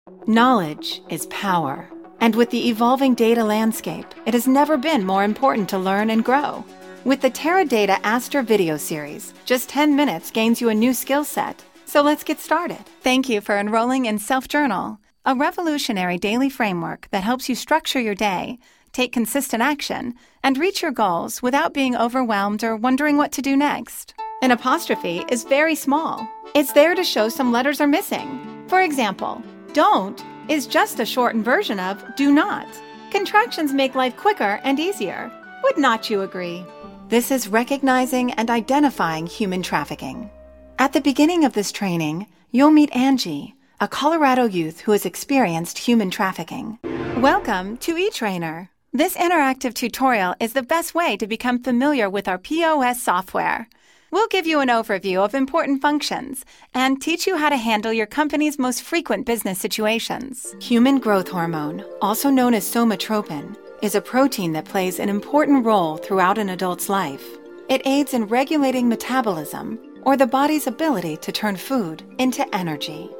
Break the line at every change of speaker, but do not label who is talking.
Knowledge is power. And with the evolving data landscape, it has never been more important to learn and grow. With the Teradata Aster video series, just 10 minutes gains you a new skill set. So let's get started. Thank you for enrolling in Self-Journal, a revolutionary daily framework that helps you structure your day, take consistent action, and reach your goals without being overwhelmed or wondering what to do next. An apostrophe is very small. It's there to show some letters are missing. For example, don't is just a shortened version of do not. Contractions make life quicker and easier. Would not you agree? This is recognizing and identifying human trafficking. At the beginning of this training, you'll meet Angie, a Colorado youth who has experienced human trafficking. Welcome to eTrainer. This interactive tutorial is the best way to become familiar with our POS software. We'll give you an overview of important functions and teach you how to handle your company's most frequent business situations. Human growth hormone, also known as somatropin, is a protein that plays an important role throughout an adult's life. It aids in regulating metabolism, or the body's ability to turn food into energy.